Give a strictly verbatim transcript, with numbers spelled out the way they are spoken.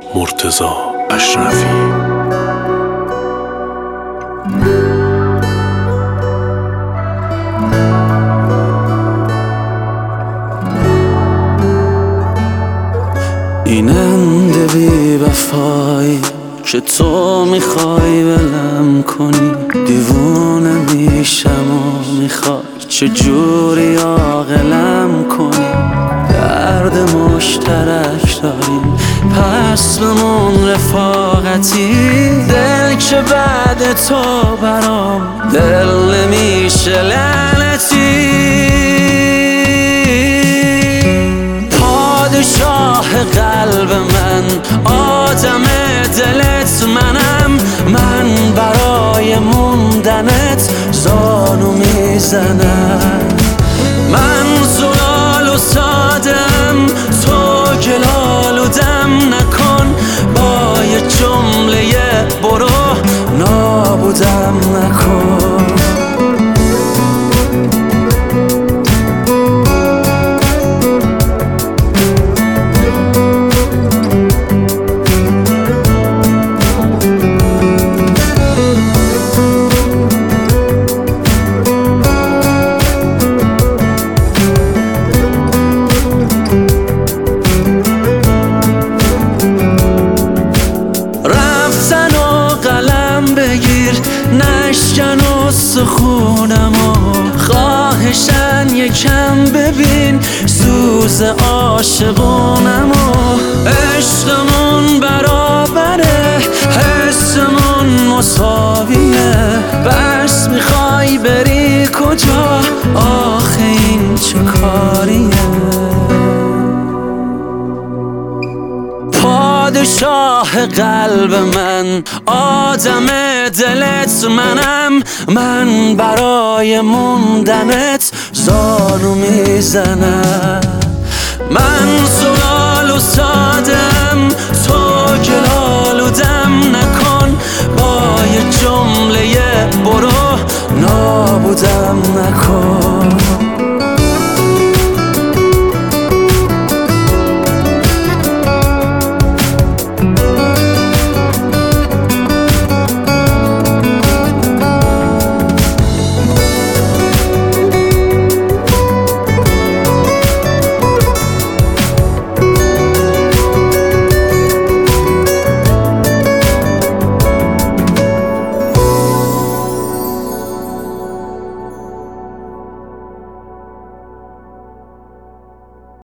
مرتضی اشرفی. این انده بی وفایی که تو میخوای ولم کنی، دیوونه میشم و میخوای چجوری عاقلم کنی. درد مشترک داریم پس بمون رفاقتی، دل که بعد تو برام دل نمیشه لعنتی. پادشاه قلب من، آدم دلت منم، من برای موندنت زانو میزنم. من زلال و سادم، تو گلال و دم نکن، با یه جمله برو نابودم نکن. نشکن و سخونمو خواهشن یکم ببین سوز عاشقونمو. عشقمون برابره، حسمون مساویه، بس میخوای بری کجا؟ آخه این چه کاریه؟ پادشاه قلب من، آدم دلت منم، من برای موندنت زانو میزنم. من زلال و سادم، تو گلال و دم نکن، با یه جمله برو نابودم نکن.